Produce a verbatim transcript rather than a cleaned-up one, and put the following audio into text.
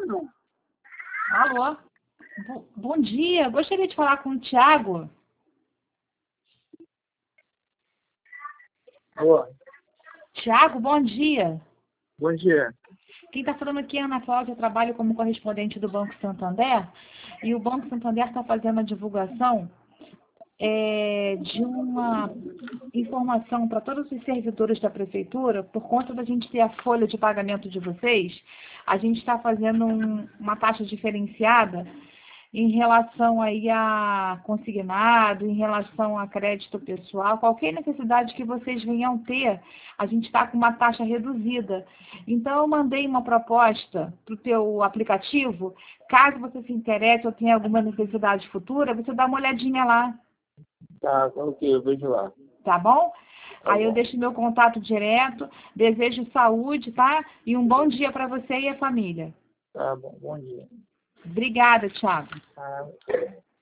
falando? Alô? Bo- Bom dia, gostaria de falar com o Thiago. Alô, Thiago, bom dia. bom dia. Quem está falando aqui é a Ana Cláudia, eu trabalho como correspondente do Banco Santander, e o Banco Santander está fazendo a divulgação é, de uma informação para todos os servidores da prefeitura, por conta da gente ter a folha de pagamento de vocês, a gente está fazendo um- uma taxa diferenciada em relação aí a consignado, em relação a crédito pessoal, qualquer necessidade que vocês venham ter, a gente está com uma taxa reduzida. Então, eu mandei uma proposta para o teu aplicativo, caso você se interesse ou tenha alguma necessidade futura, você dá uma olhadinha lá, Tá, tá ok, eu vejo lá. tá bom? Tá Aí eu bom. deixo meu contato direto, desejo saúde, tá? E um bom dia para você e a família. Tá bom, bom dia. Obrigada, Thiago. Tá.